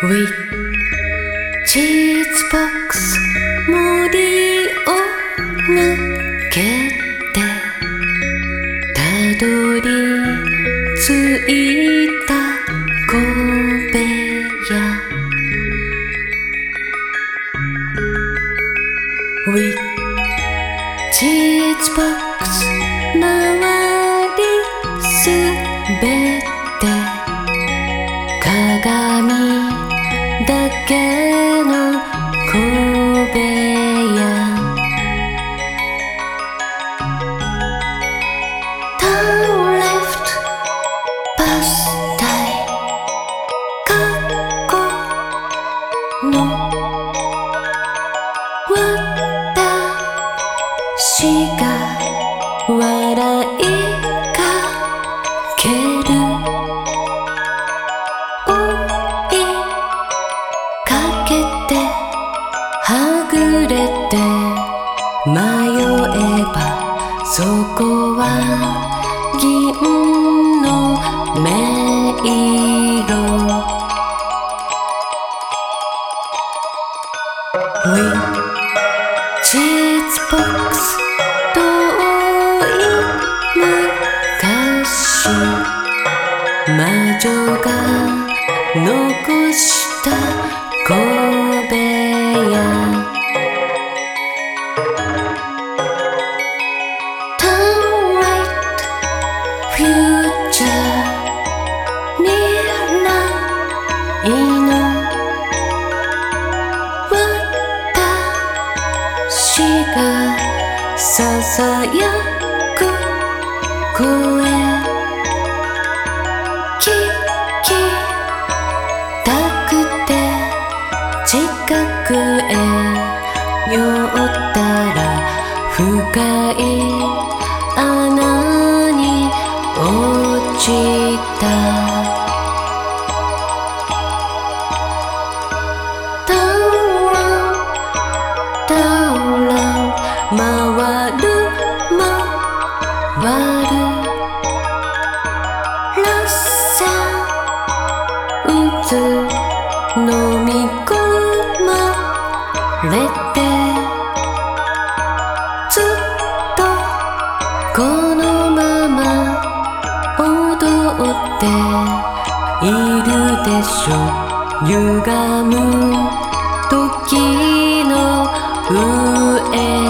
With チーズボックス森を抜けてたどり着いた小部屋 With チーズボックス周りすべて鏡だけの小部屋 Turn left past time 過去の私が笑いかける追いかけてはぐれて迷えばそこは銀の迷路 We チーズボックス遠い昔魔女が残した小部屋 Turn right future 未来の私がささやく声聞きたくて近くへ寄ったら深い穴に落ちた回る回る螺旋渦飲み込まれてずっとこのまま踊っているでしょ歪む時の上